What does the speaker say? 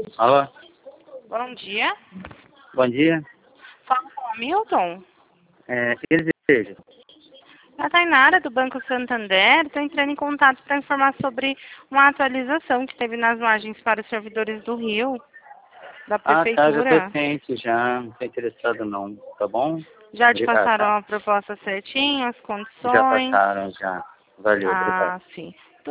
Alô? Bom dia. Bom dia. Fala com o Hamilton. Quem deseja? A Tainara, do Banco Santander, estou entrando em contato para informar sobre uma atualização que teve nas margens para os servidores do Rio, da Tá, já Prefeitura. tô ciente, já não tô interessado não, tá bom? Já te Obrigado, passaram tá? a proposta certinho, as Já condições? passaram, já. Valeu, obrigado. Ah, sim.